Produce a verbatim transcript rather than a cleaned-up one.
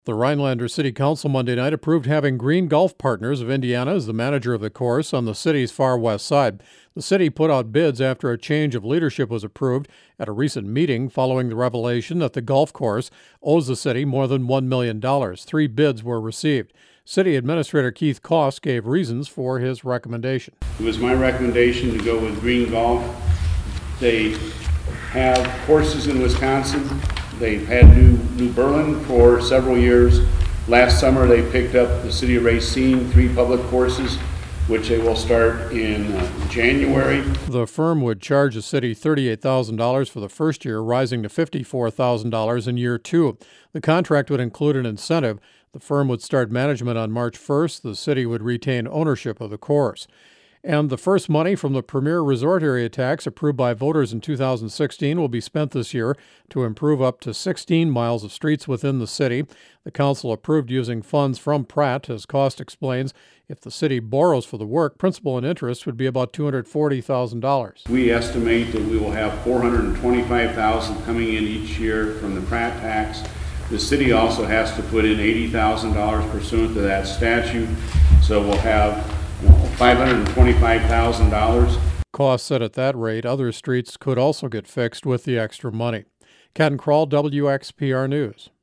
The Rhinelander City Council Monday night approved having Green Golf Partners of Indiana as the manager of the course on the city's far west side. The city put out bids after a change of leadership was approved at a recent meeting following the revelation that the golf course owes the city more than one million dollars. Three bids were received. City Administrator Keith Koss gave reasons for his recommendation. It was my recommendation to go with Green Golf. They have courses in Wisconsin. They've had New, New Berlin for several years. Last summer they picked up the City of Racine, three public courses, which they will start in uh, January. The firm would charge the city thirty-eight thousand dollars for the first year, rising to fifty-four thousand dollars in year two. The contract would include an incentive. The firm would start management on March first. The city would retain ownership of the course. And the first money from the Premier Resort Area tax approved by voters in two thousand sixteen will be spent this year to improve up to sixteen miles of streets within the city. The council approved using funds from Pratt. As Cost explains, if the city borrows for the work, principal and interest would be about two hundred forty thousand dollars. We estimate that we will have four hundred twenty-five thousand dollars coming in each year from the Pratt tax. The city also has to put in eighty thousand dollars pursuant to that statute, so we'll have five hundred twenty-five thousand dollars. Cost said at that rate, other streets could also get fixed with the extra money. Ken Kroll, W X P R News.